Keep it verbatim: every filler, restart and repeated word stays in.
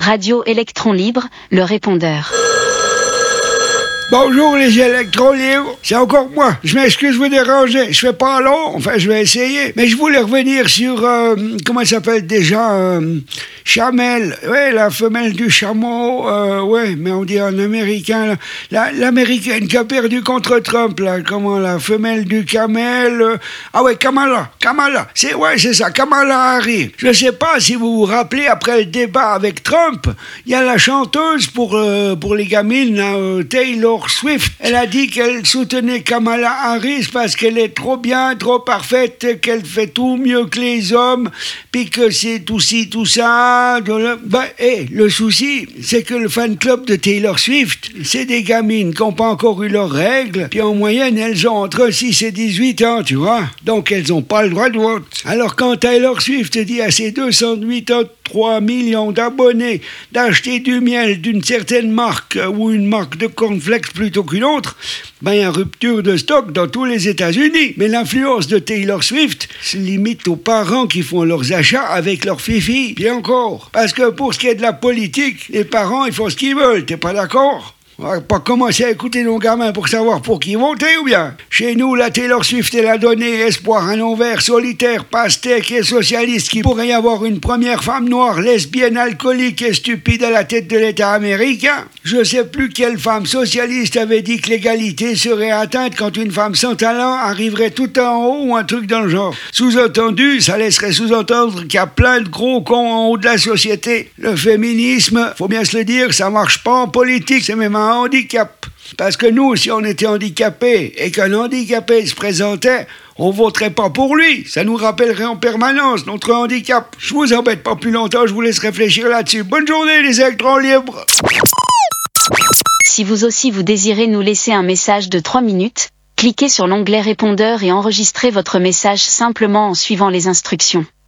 Radio Électron Libre, le répondeur. Bonjour les électrons libres, c'est encore moi. Je m'excuse de vous déranger, je fais pas long, enfin je vais essayer. Mais je voulais revenir sur, euh, comment ça s'appelle déjà, euh, Chamel, ouais, la femelle du chameau, euh, ouais, mais on dit en américain, là, la, l'américaine qui a perdu contre Trump, là, comment, la femelle du camel, euh, ah ouais, Kamala, Kamala, c'est, ouais, c'est ça, Kamala Harris. Je sais pas si vous vous rappelez, après le débat avec Trump, il y a la chanteuse pour, euh, pour les gamines, là, euh, Taylor Swift, elle a dit qu'elle soutenait Kamala Harris parce qu'elle est trop bien, trop parfaite, qu'elle fait tout mieux que les hommes, puis que c'est tout ci, tout ça. Ben, hey, le souci, c'est que le fan club de Taylor Swift, c'est des gamines qui n'ont pas encore eu leurs règles, puis en moyenne, elles ont entre six et dix-huit ans, tu vois. Donc, elles n'ont pas le droit de vote. Alors, quand Taylor Swift dit à ses deux cent quatre-vingt-trois millions d'abonnés d'acheter du miel d'une certaine marque ou une marque de cornflakes plutôt qu'une autre, ben il y a rupture de stock dans tous les États-Unis. Mais l'influence de Taylor Swift se limite aux parents qui font leurs achats avec leurs filles. Bien encore. Parce que pour ce qui est de la politique, les parents, ils font ce qu'ils veulent. T'es pas d'accord? On va pas commencer à écouter nos gamins pour savoir pour qui voter ou bien. Chez nous, la Taylor Swift, elle a donné espoir à un nom vert solitaire, pastèque et socialiste qui pourrait y avoir une première femme noire, lesbienne, alcoolique et stupide à la tête de l'État américain. Je sais plus quelle femme socialiste avait dit que l'égalité serait atteinte quand une femme sans talent arriverait tout en haut ou un truc dans le genre. Sous-entendu, ça laisserait sous-entendre qu'il y a plein de gros cons en haut de la société. Le féminisme, faut bien se le dire, ça marche pas en politique, c'est même un handicap. Parce que nous, si on était handicapés et qu'un handicapé se présentait, on voterait pas pour lui. Ça nous rappellerait en permanence notre handicap. Je vous embête pas plus longtemps, je vous laisse réfléchir là-dessus. Bonne journée les électrons libres. Si vous aussi vous désirez nous laisser un message de trois minutes, cliquez sur l'onglet répondeur et enregistrez votre message simplement en suivant les instructions.